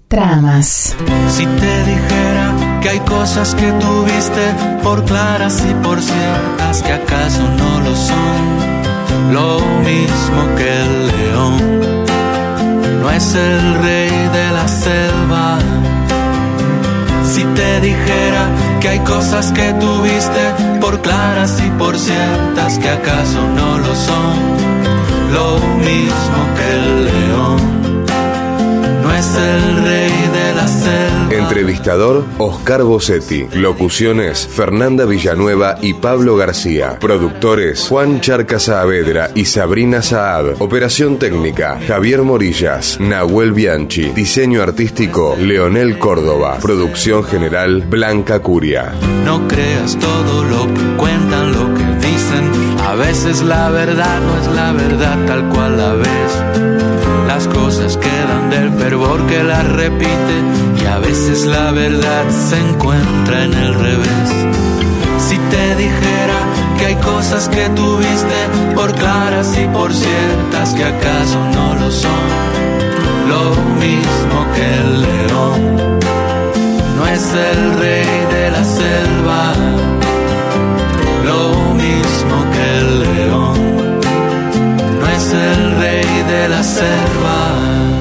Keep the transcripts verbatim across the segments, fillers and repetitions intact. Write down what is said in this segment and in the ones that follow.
Tramas. Si te dijera que hay cosas que tuviste por claras y por ciertas que acaso no lo son, lo mismo que el león no es el rey de la selva. Si te dijera que hay cosas que tuviste por claras y por ciertas que acaso no lo son, lo mismo que el león no es el rey de la selva. Entrevistador Oscar Bossetti. Locuciones Fernanda Villanueva y Pablo García. Productores Juan Charca Saavedra y Sabrina Saad. Operación técnica Javier Morillas, Nahuel Bianchi. Diseño artístico Leonel Córdoba. Producción general Blanca Curia. No creas todo lo que cuentan, lo que dicen. A veces la verdad no es la verdad tal cual la ves. Las cosas quedan del fervor que las repite y a veces la verdad se encuentra en el revés. Si te dijera que hay cosas que tuviste por claras y por ciertas que acaso no lo son, lo mismo que el león no es el rey de la selva, lo mismo que el león no es el rey de la selva.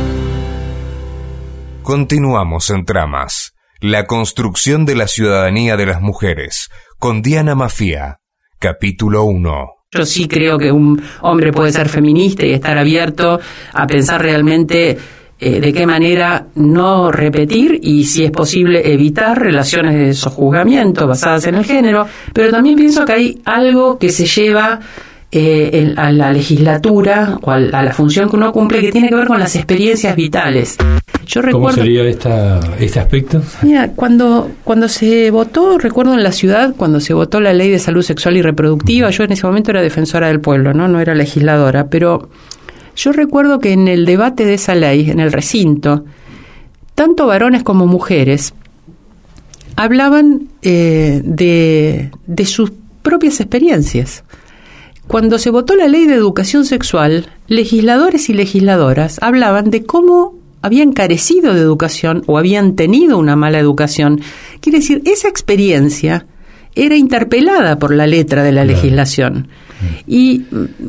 Continuamos en Tramas. La construcción de la ciudadanía de las mujeres, con Diana Mafía. Capítulo uno. Yo sí creo que un hombre puede ser feminista y estar abierto a pensar realmente eh, de qué manera no repetir y, si es posible, evitar relaciones de sojuzgamiento basadas en el género, pero también pienso que hay algo que se lleva eh, el, a la legislatura o a la, a la función que uno cumple que tiene que ver con las experiencias vitales. Yo recuerdo, ¿cómo sería esta, este aspecto? Mira, cuando, cuando se votó, recuerdo en la ciudad, cuando se votó la ley de salud sexual y reproductiva, yo en ese momento era defensora del pueblo, no, no era legisladora, pero yo recuerdo que en el debate de esa ley, en el recinto, tanto varones como mujeres hablaban eh, de, de sus propias experiencias. Cuando se votó la ley de educación sexual, legisladores y legisladoras hablaban de cómo habían carecido de educación o habían tenido una mala educación. Quiere decir, esa experiencia era interpelada por la letra de la claro. legislación. Y,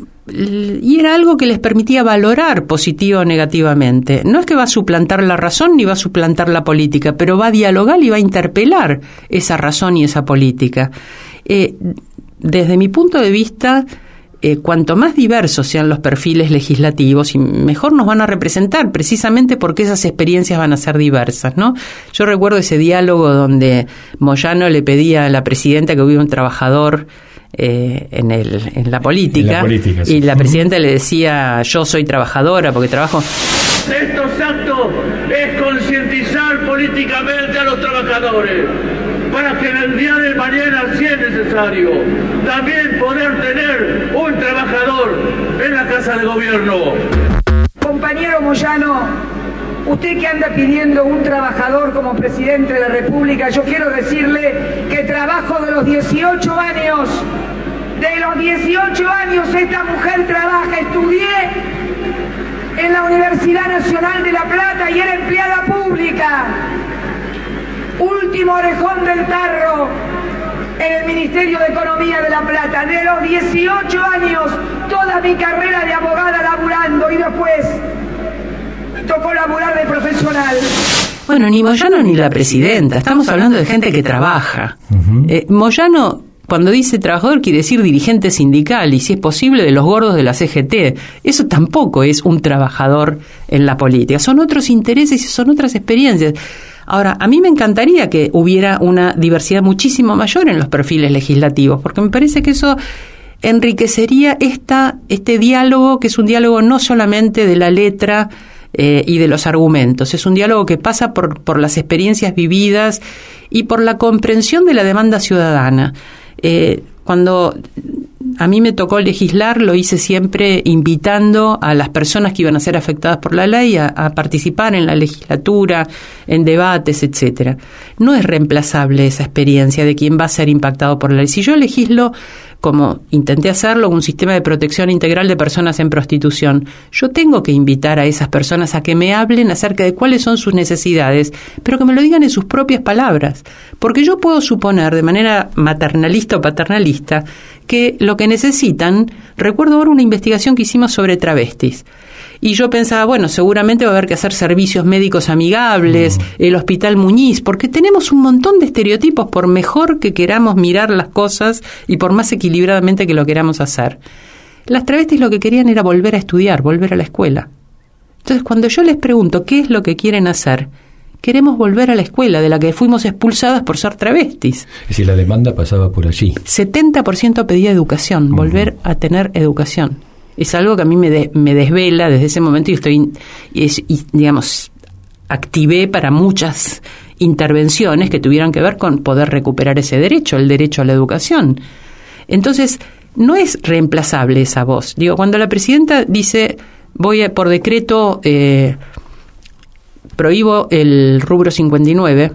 y era algo que les permitía valorar positiva o negativamente. No es que va a suplantar la razón ni va a suplantar la política, pero va a dialogar y va a interpelar esa razón y esa política. Eh, desde mi punto de vista, Eh, cuanto más diversos sean los perfiles legislativos, y mejor nos van a representar, precisamente porque esas experiencias van a ser diversas, ¿no? Yo recuerdo ese diálogo donde Moyano le pedía a la presidenta que hubiera un trabajador eh, en, el, en la política, en la política sí. Y la presidenta le decía: yo soy trabajadora porque trabajo. Estos actos es concientizar políticamente a los trabajadores para que en el día de mañana, si es necesario, también poder tener un trabajador en la Casa de Gobierno. Compañero Moyano, usted que anda pidiendo un trabajador como presidente de la República, yo quiero decirle que trabajo de los dieciocho años, de los dieciocho años esta mujer trabaja, estudié en la Universidad Nacional de La Plata y era empleada pública. Último orejón del tarro en el Ministerio de Economía de La Plata. De los dieciocho años, toda mi carrera de abogada laburando y después tocó laburar de profesional. Bueno, ni Moyano ni la presidenta, estamos hablando de gente que trabaja. Uh-huh. Eh, Moyano, cuando dice trabajador, quiere decir dirigente sindical y, si es posible, de los gordos de la C G T. Eso tampoco es un trabajador en la política. Son otros intereses y son otras experiencias. Ahora, a mí me encantaría que hubiera una diversidad muchísimo mayor en los perfiles legislativos, porque me parece que eso enriquecería esta, este diálogo, que es un diálogo no solamente de la letra eh, y de los argumentos, es un diálogo que pasa por, por las experiencias vividas y por la comprensión de la demanda ciudadana. Eh, cuando a mí me tocó legislar, lo hice siempre invitando a las personas que iban a ser afectadas por la ley a, a participar en la legislatura, en debates, etcétera. No es reemplazable esa experiencia de quien va a ser impactado por la ley. Si yo legislo, como intenté hacerlo, un sistema de protección integral de personas en prostitución, yo tengo que invitar a esas personas a que me hablen acerca de cuáles son sus necesidades, pero que me lo digan en sus propias palabras, porque yo puedo suponer de manera maternalista o paternalista que lo que necesitan, recuerdo ahora una investigación que hicimos sobre travestis, y yo pensaba, bueno, seguramente va a haber que hacer servicios médicos amigables, mm. el Hospital Muñiz, porque tenemos un montón de estereotipos, por mejor que queramos mirar las cosas y por más equilibradamente que lo queramos hacer. Las travestis lo que querían era volver a estudiar, volver a la escuela. Entonces, cuando yo les pregunto qué es lo que quieren hacer, queremos volver a la escuela de la que fuimos expulsadas por ser travestis. Es decir, la demanda pasaba por allí. setenta por ciento pedía educación, uh-huh. volver a tener educación. Es algo que a mí me, de, me desvela desde ese momento y estoy, y, y, digamos, activé para muchas intervenciones que tuvieran que ver con poder recuperar ese derecho, el derecho a la educación. Entonces, no es reemplazable esa voz. Digo, cuando la presidenta dice, voy a, por decreto, eh, prohíbo el rubro cincuenta y nueve,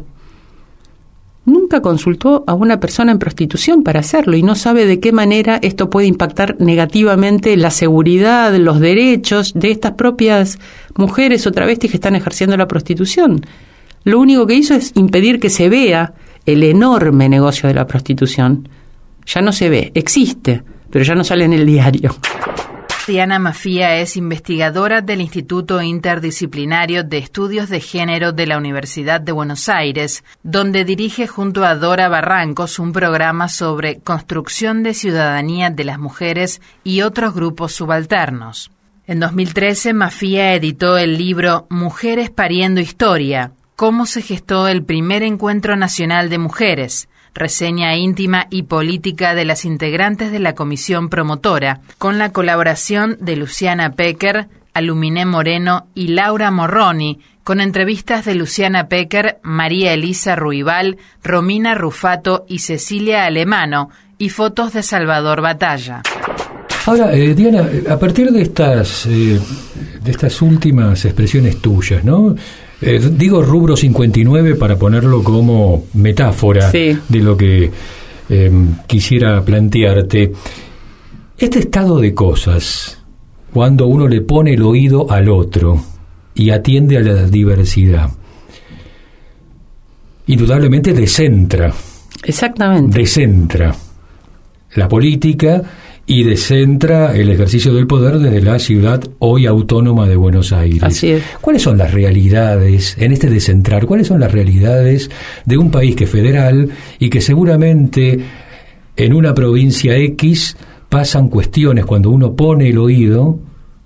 nunca consultó a una persona en prostitución para hacerlo y no sabe de qué manera esto puede impactar negativamente la seguridad, los derechos de estas propias mujeres o travestis que están ejerciendo la prostitución. Lo único que hizo es impedir que se vea el enorme negocio de la prostitución. Ya no se ve, existe, pero ya no sale en el diario. Diana Mafía es investigadora del Instituto Interdisciplinario de Estudios de Género de la Universidad de Buenos Aires, donde dirige junto a Dora Barrancos un programa sobre construcción de ciudadanía de las mujeres y otros grupos subalternos. En dos mil trece, Mafía editó el libro Mujeres pariendo historia, cómo se gestó el primer encuentro nacional de mujeres, reseña íntima y política de las integrantes de la comisión promotora, con la colaboración de Luciana Pecker, Aluminé Moreno y Laura Morroni, con entrevistas de Luciana Pecker, María Elisa Ruibal, Romina Rufato y Cecilia Alemano, y fotos de Salvador Batalla. Ahora, eh, Diana, a partir de estas, eh, de estas últimas expresiones tuyas, ¿no? Eh, digo rubro cincuenta y nueve para ponerlo como metáfora sí. de lo que eh, quisiera plantearte. Este estado de cosas, cuando uno le pone el oído al otro y atiende a la diversidad, indudablemente descentra. Exactamente. Descentra la política y descentra el ejercicio del poder desde la ciudad hoy autónoma de Buenos Aires. Así es. ¿Cuáles son las realidades, en este descentrar, cuáles son las realidades de un país que es federal y que seguramente en una provincia X pasan cuestiones cuando uno pone el oído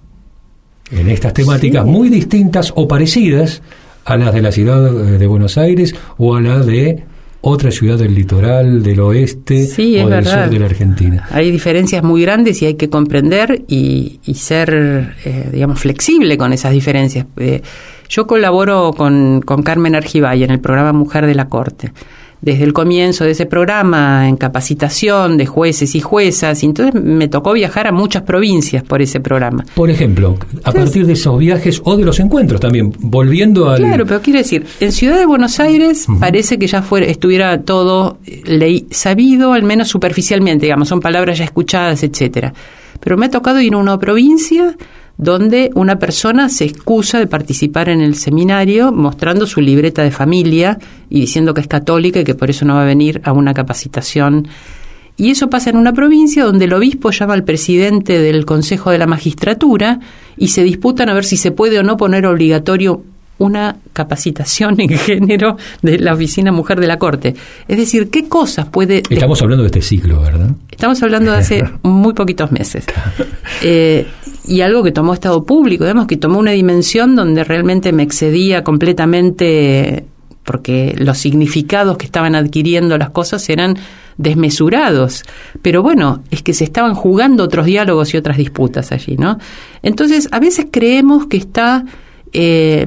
en estas temáticas sí. muy distintas o parecidas a las de la ciudad de Buenos Aires o a las de otra ciudad del litoral, del oeste sí, o del verdad. sur de la Argentina? Hay diferencias muy grandes y hay que comprender y, y ser, eh, digamos, flexible con esas diferencias. Eh, yo colaboro con, con Carmen Argibay en el programa Mujer de la Corte. Desde el comienzo de ese programa, en capacitación de jueces y juezas, y entonces me tocó viajar a muchas provincias por ese programa. Por ejemplo, a entonces, partir de esos viajes o de los encuentros también, volviendo al... Claro, pero quiero decir, en Ciudad de Buenos Aires uh-huh. parece que ya fuera, estuviera todo ley, sabido, al menos superficialmente, digamos, son palabras ya escuchadas, etcétera. Pero me ha tocado ir a una provincia donde una persona se excusa de participar en el seminario mostrando su libreta de familia y diciendo que es católica y que por eso no va a venir a una capacitación. Y eso pasa en una provincia donde el obispo llama al presidente del Consejo de la Magistratura y se disputan a ver si se puede o no poner obligatorio una capacitación en género de la Oficina Mujer de la Corte. Es decir, ¿qué cosas puede...? Estamos hablando de este ciclo, ¿verdad? Estamos hablando de hace muy poquitos meses. Eh, y algo que tomó Estado Público, digamos, que tomó una dimensión donde realmente me excedía completamente, porque los significados que estaban adquiriendo las cosas eran desmesurados. Pero bueno, es que se estaban jugando otros diálogos y otras disputas allí, ¿no? Entonces, a veces creemos que está... Eh,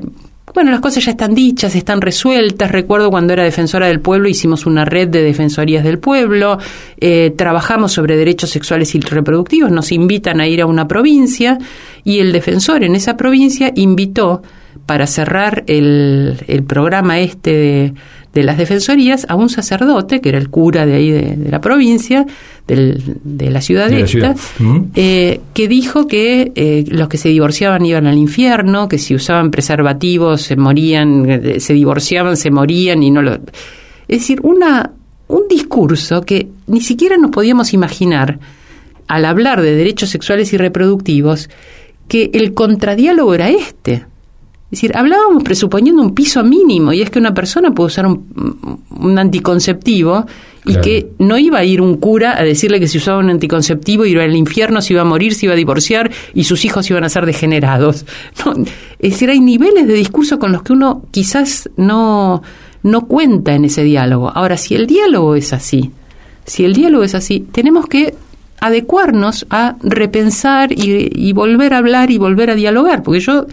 bueno, las cosas ya están dichas, están resueltas. Recuerdo cuando era defensora del pueblo, hicimos una red de defensorías del pueblo, eh, trabajamos sobre derechos sexuales y reproductivos, nos invitan a ir a una provincia y el defensor en esa provincia invitó, para cerrar el, el programa este de, de las defensorías, a un sacerdote, que era el cura de ahí de, de la provincia, del, de la ciudad de, de esta, ciudad. Uh-huh. eh, que dijo que eh, los que se divorciaban iban al infierno, que si usaban preservativos se morían, se divorciaban, se morían y no lo... Es decir, una, un discurso que ni siquiera nos podíamos imaginar, al hablar de derechos sexuales y reproductivos, que el contradiálogo era este. Es decir, hablábamos presuponiendo un piso mínimo, y es que una persona puede usar un, un anticonceptivo y claro, que no iba a ir un cura a decirle que si usaba un anticonceptivo iba al infierno, se iba a morir, se iba a divorciar y sus hijos iban a ser degenerados. No, es decir, hay niveles de discurso con los que uno quizás no, no cuenta en ese diálogo. Ahora, si el diálogo es así, si el diálogo es así, tenemos que adecuarnos a repensar y, y volver a hablar y volver a dialogar, porque yo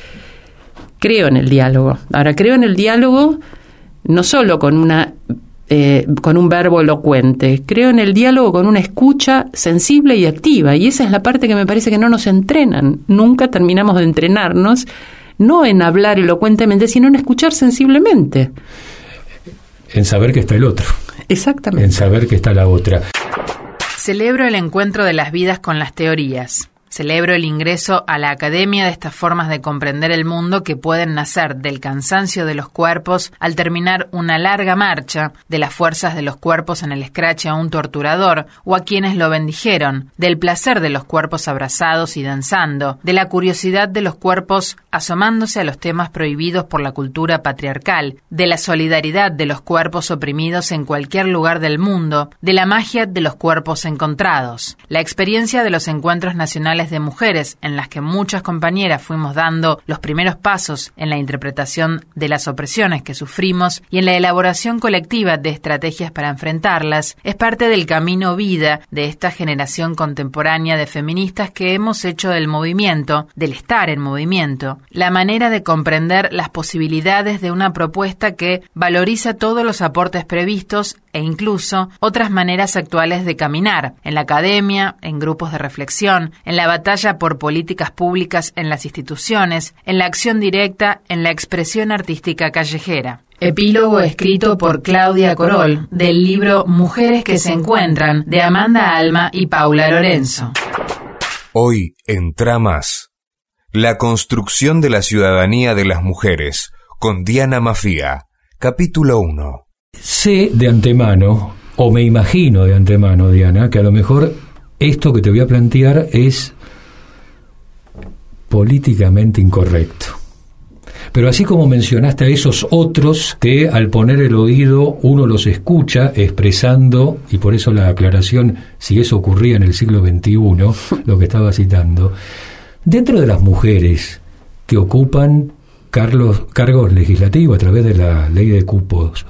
creo en el diálogo. Ahora, creo en el diálogo no solo con una eh, con un verbo elocuente, creo en el diálogo con una escucha sensible y activa, y esa es la parte que me parece que no nos entrenan. Nunca terminamos de entrenarnos, no en hablar elocuentemente, sino en escuchar sensiblemente. En saber que está el otro. Exactamente. En saber que está la otra. Celebro el encuentro de las vidas con las teorías. Celebro el ingreso a la academia de estas formas de comprender el mundo que pueden nacer del cansancio de los cuerpos al terminar una larga marcha, de las fuerzas de los cuerpos en el escrache a un torturador o a quienes lo bendijeron, del placer de los cuerpos abrazados y danzando, de la curiosidad de los cuerpos asomándose a los temas prohibidos por la cultura patriarcal, de la solidaridad de los cuerpos oprimidos en cualquier lugar del mundo, de la magia de los cuerpos encontrados. La experiencia de los encuentros nacionales de mujeres, en las que muchas compañeras fuimos dando los primeros pasos en la interpretación de las opresiones que sufrimos y en la elaboración colectiva de estrategias para enfrentarlas, es parte del camino vida de esta generación contemporánea de feministas que hemos hecho del movimiento, del estar en movimiento, la manera de comprender las posibilidades de una propuesta que valoriza todos los aportes previstos e incluso otras maneras actuales de caminar, en la academia, en grupos de reflexión, en la batalla por políticas públicas en las instituciones, en la acción directa, en la expresión artística callejera. Epílogo escrito por Claudia Corol, del libro Mujeres que se encuentran, de Amanda Alma y Paula Lorenzo. Hoy, en Tramas, la construcción de la ciudadanía de las mujeres, con Diana Mafía, capítulo uno. Sé de antemano, o me imagino de antemano, Diana, que a lo mejor esto que te voy a plantear es políticamente incorrecto. Pero así como mencionaste a esos otros que al poner el oído uno los escucha expresando, y por eso la aclaración, si eso ocurría en el siglo veintiuno, lo que estaba citando, dentro de las mujeres que ocupan cargos, cargos legislativos a través de la ley de cupos,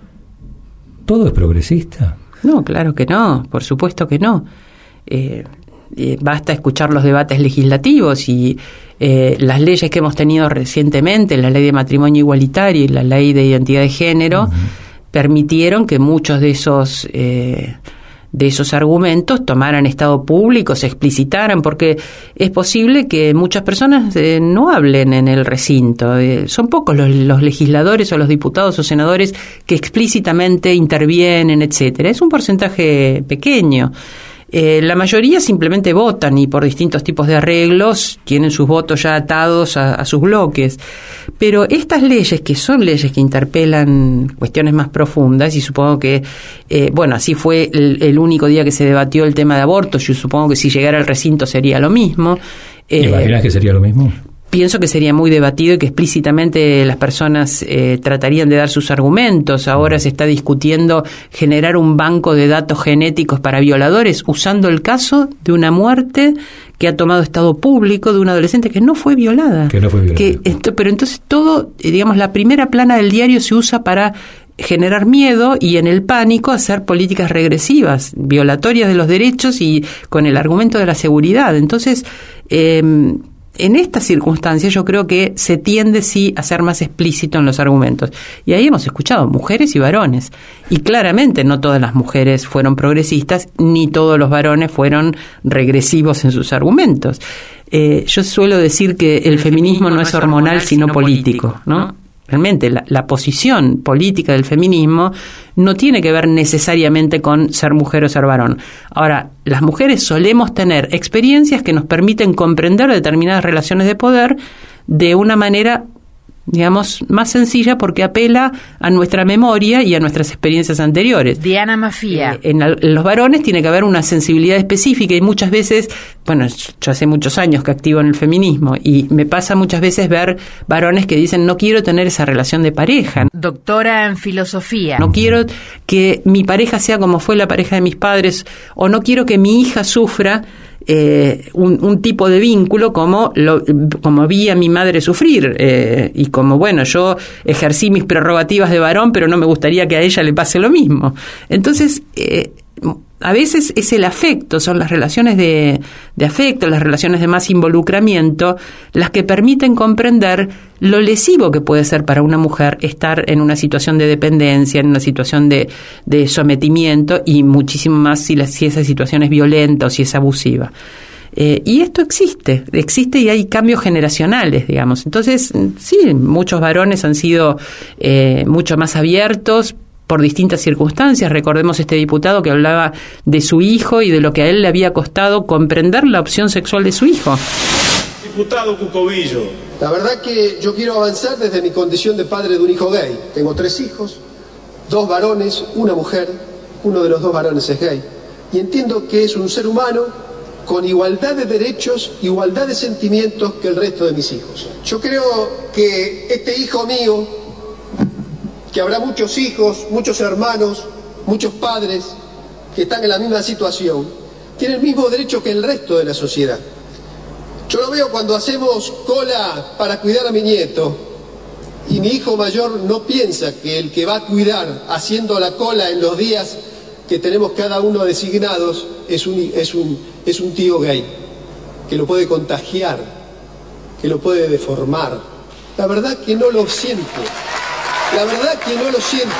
¿todo es progresista? No, claro que no, por supuesto que no. Eh, eh, basta escuchar los debates legislativos y eh, las leyes que hemos tenido recientemente, la ley de matrimonio igualitario y la ley de identidad de género, uh-huh, permitieron que muchos de esos eh, de esos argumentos tomaran estado público, se explicitaran, porque es posible que muchas personas eh, no hablen en el recinto. Eh, son pocos los, los legisladores o los diputados o senadores que explícitamente intervienen, etcétera. Es un porcentaje pequeño. Eh, la mayoría simplemente votan y por distintos tipos de arreglos tienen sus votos ya atados a, a sus bloques. Pero estas leyes, que son leyes que interpelan cuestiones más profundas, y supongo que, eh, bueno, así fue el, el único día que se debatió el tema de aborto, yo supongo que si llegara al recinto sería lo mismo. ¿Te eh, imaginas que sería lo mismo? Pienso que sería muy debatido y que explícitamente las personas eh, tratarían de dar sus argumentos. Ahora se está discutiendo generar un banco de datos genéticos para violadores, usando el caso de una muerte que ha tomado estado público de una adolescente que no fue violada. Que no fue violada. Que esto, pero entonces todo, digamos, la primera plana del diario se usa para generar miedo y en el pánico hacer políticas regresivas, violatorias de los derechos y con el argumento de la seguridad. Entonces, eh, en estas circunstancias yo creo que se tiende sí a ser más explícito en los argumentos. Y ahí hemos escuchado mujeres y varones. Y claramente no todas las mujeres fueron progresistas, ni todos los varones fueron regresivos en sus argumentos. Eh, yo suelo decir que el, el feminismo, feminismo no es hormonal, sino, sino político, político, ¿no? ¿no? Realmente la, la posición política del feminismo no tiene que ver necesariamente con ser mujer o ser varón. Ahora, las mujeres solemos tener experiencias que nos permiten comprender determinadas relaciones de poder de una manera, digamos, más sencilla porque apela a nuestra memoria y a nuestras experiencias anteriores. Diana Mafía. Eh, en, en los varones tiene que haber una sensibilidad específica y muchas veces, bueno, yo hace muchos años que activo en el feminismo y me pasa muchas veces ver varones que dicen no quiero tener esa relación de pareja. Doctora en filosofía. No quiero que mi pareja sea como fue la pareja de mis padres o no quiero que mi hija sufra Eh, un, un tipo de vínculo como lo, como vi a mi madre sufrir eh, y como bueno yo ejercí mis prerrogativas de varón pero no me gustaría que a ella le pase lo mismo. Entonces eh, a veces es el afecto, son las relaciones de, de afecto, las relaciones de más involucramiento las que permiten comprender lo lesivo que puede ser para una mujer estar en una situación de dependencia, en una situación de, de sometimiento y muchísimo más si, la, si esa situación es violenta o si es abusiva. Eh, y esto existe, existe y hay cambios generacionales, digamos. Entonces, sí, muchos varones han sido eh, mucho más abiertos por distintas circunstancias. Recordemos este diputado que hablaba de su hijo y de lo que a él le había costado comprender la opción sexual de su hijo. Diputado Cucovillo. La verdad que yo quiero avanzar desde mi condición de padre de un hijo gay. Tengo tres hijos, dos varones, una mujer, uno de los dos varones es gay. Y entiendo que es un ser humano con igualdad de derechos, igualdad de sentimientos que el resto de mis hijos. Yo creo que este hijo mío, que habrá muchos hijos, muchos hermanos, muchos padres que están en la misma situación, tiene el mismo derecho que el resto de la sociedad. Yo lo veo cuando hacemos cola para cuidar a mi nieto y mi hijo mayor no piensa que el que va a cuidar haciendo la cola en los días que tenemos cada uno designados es un, es un, es un tío gay, que lo puede contagiar, que lo puede deformar. La verdad que no lo siento. La verdad que no lo siento,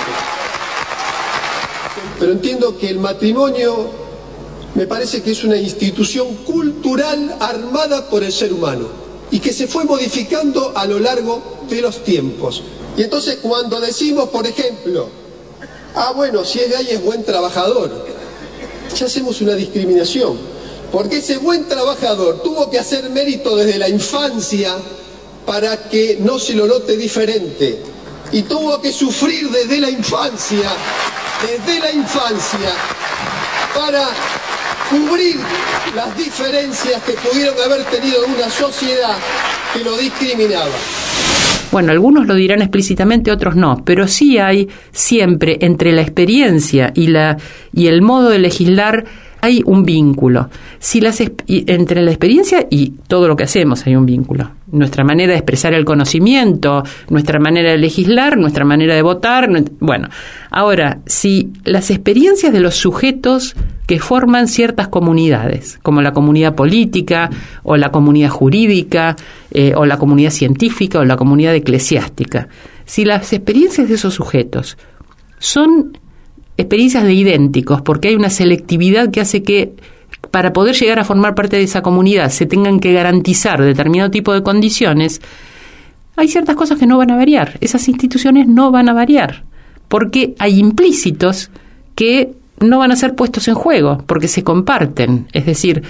pero entiendo que el matrimonio me parece que es una institución cultural armada por el ser humano y que se fue modificando a lo largo de los tiempos. Y entonces cuando decimos, por ejemplo, ah bueno, si es gay es buen trabajador, ya hacemos una discriminación, porque ese buen trabajador tuvo que hacer mérito desde la infancia para que no se lo note diferente. Y tuvo que sufrir desde la infancia, desde la infancia, para cubrir las diferencias que pudieron haber tenido en una sociedad que lo discriminaba. Bueno, algunos lo dirán explícitamente, otros no, pero sí hay siempre entre la experiencia y, la, y el modo de legislar hay un vínculo. Si las entre la experiencia y todo lo que hacemos hay un vínculo. Nuestra manera de expresar el conocimiento, nuestra manera de legislar, nuestra manera de votar. Bueno, ahora, si las experiencias de los sujetos que forman ciertas comunidades, como la comunidad política, o la comunidad jurídica, eh, o la comunidad científica, o la comunidad eclesiástica, si las experiencias de esos sujetos son experiencias de idénticos, porque hay una selectividad que hace que para poder llegar a formar parte de esa comunidad se tengan que garantizar determinado tipo de condiciones, hay ciertas cosas que no van a variar. Esas instituciones no van a variar, porque hay implícitos que no van a ser puestos en juego, porque se comparten. Es decir,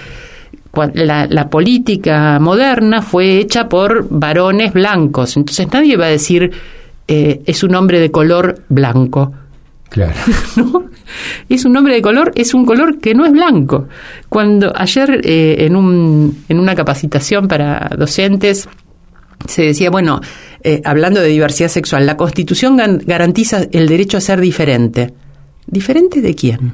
la, la política moderna fue hecha por varones blancos, entonces nadie va a decir eh, es un hombre de color blanco. Claro. ¿No? Es un hombre de color, es un color que no es blanco. Cuando ayer eh, en un en una capacitación para docentes se decía, bueno, eh, hablando de diversidad sexual, la Constitución gan- garantiza el derecho a ser diferente. ¿Diferente de quién?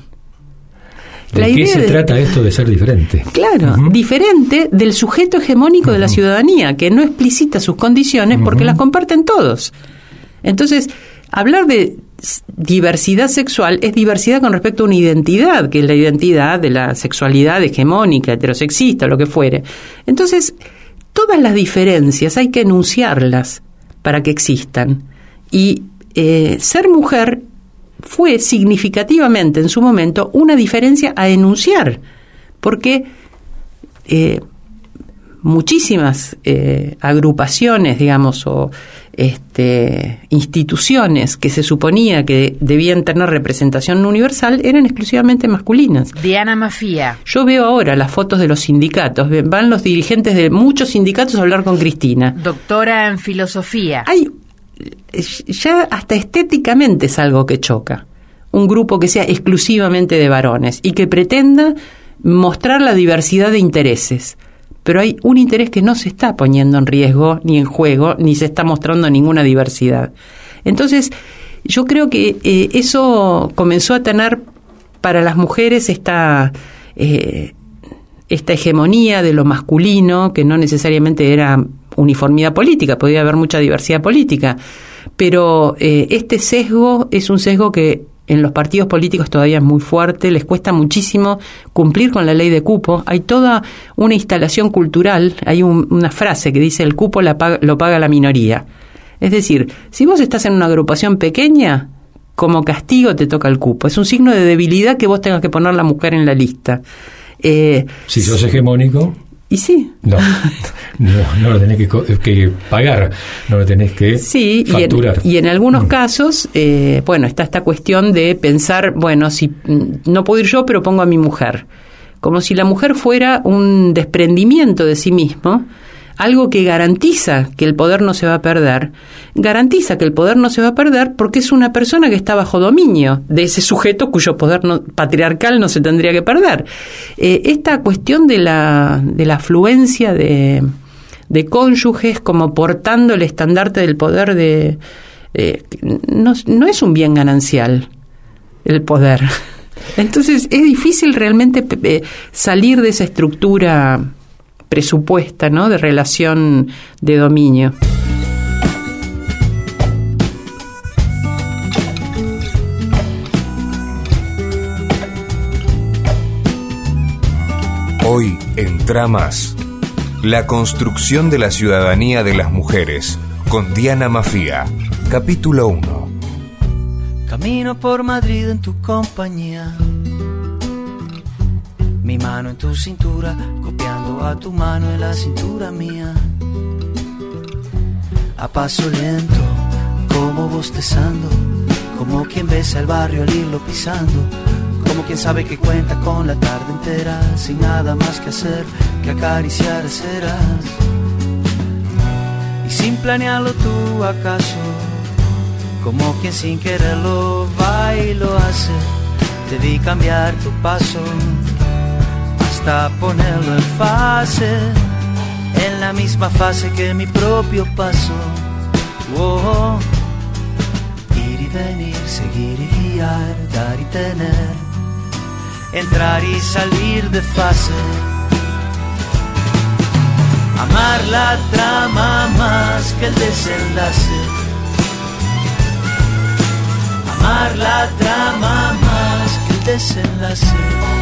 ¿De la qué idea se de, trata esto de ser diferente? Claro, uh-huh. Diferente del sujeto hegemónico uh-huh. de la ciudadanía, que no explicita sus condiciones porque uh-huh. las comparten todos. Entonces, hablar de diversidad sexual es diversidad con respecto a una identidad, que es la identidad de la sexualidad hegemónica, heterosexista, lo que fuere. Entonces, todas las diferencias hay que enunciarlas para que existan. Y eh, ser mujer fue significativamente en su momento una diferencia a enunciar, porque eh, muchísimas eh, agrupaciones, digamos, o este, instituciones que se suponía que debían tener representación universal eran exclusivamente masculinas. Diana Mafía. Yo veo ahora las fotos de los sindicatos, van los dirigentes de muchos sindicatos a hablar con Cristina. Doctora en filosofía. Hay, ya hasta estéticamente es algo que choca. Un grupo que sea exclusivamente de varones y que pretenda mostrar la diversidad de intereses. Pero hay un interés que no se está poniendo en riesgo, ni en juego, ni se está mostrando ninguna diversidad. Entonces, yo creo que eh, eso comenzó a tener para las mujeres esta, eh, esta hegemonía de lo masculino, que no necesariamente era uniformidad política, podía haber mucha diversidad política, pero eh, este sesgo es un sesgo que en los partidos políticos todavía es muy fuerte, les cuesta muchísimo cumplir con la ley de cupo. Hay toda una instalación cultural, hay un, una frase que dice el cupo la paga, lo paga la minoría. Es decir, si vos estás en una agrupación pequeña, como castigo te toca el cupo. Es un signo de debilidad que vos tengas que poner la mujer en la lista. Eh, si sos hegemónico... Y sí. No, no, no lo tenés que, que pagar, no lo tenés que sí, facturar. Y en, y en algunos mm. casos, eh, bueno, está esta cuestión de pensar, bueno, si no puedo ir yo, pero pongo a mi mujer. Como si la mujer fuera un desprendimiento de sí mismo, algo que garantiza que el poder no se va a perder, garantiza que el poder no se va a perder porque es una persona que está bajo dominio de ese sujeto cuyo poder no, patriarcal no se tendría que perder. Eh, esta cuestión de la, de la afluencia de, de cónyuges como portando el estandarte del poder de... Eh, no, no es un bien ganancial el poder. Entonces es difícil realmente eh, salir de esa estructura presupuesta, ¿no?, de relación de dominio. Hoy en Tramas, la construcción de la ciudadanía de las mujeres, con Diana Mafía, capítulo uno. Camino por Madrid en tu compañía, mi mano en tu cintura, copiando a tu mano en la cintura mía. A paso lento, como bostezando, como quien besa el barrio al irlo pisando, como quien sabe que cuenta con la tarde entera, sin nada más que hacer que acariciar aceras. Y sin planearlo tú acaso, como quien sin quererlo va y lo hace, te vi cambiar tu paso hasta ponerlo en fase, en la misma fase que mi propio paso. Oh, ir y venir, seguir y guiar, dar y tener, entrar y salir de fase. Amar la trama más que el desenlace. Amar la trama más que el desenlace.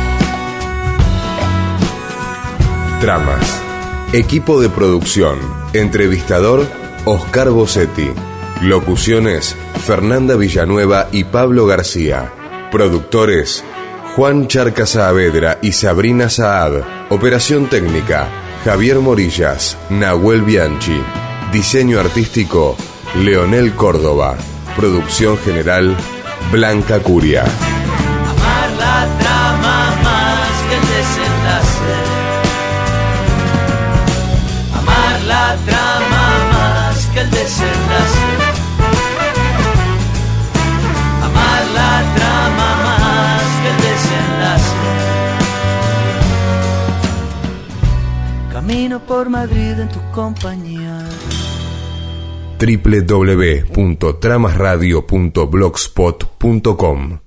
Tramas. Equipo de producción. Entrevistador, Oscar Bossetti. Locuciones, Fernanda Villanueva y Pablo García. Productores, Juan Charca Saavedra y Sabrina Saad. Operación técnica, Javier Morillas, Nahuel Bianchi. Diseño artístico, Leonel Córdoba. Producción general, Blanca Curia. Amar la trama más que el desenlace. La trama más que el desenlace. Amar la trama más que el desenlace. Camino por Madrid en tu compañía. doble u doble u doble u punto tramasradio punto blogspot punto com